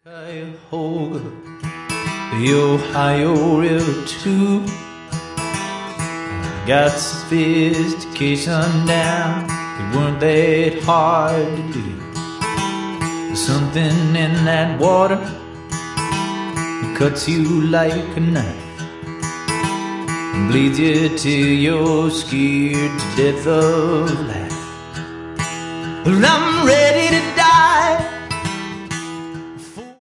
Cuyahoga, the Ohio River too. Got sophistication down, it weren't that hard to do. There's something in that water that cuts you like a knife and bleeds you till you're scared to death of life. Well, I'm ready to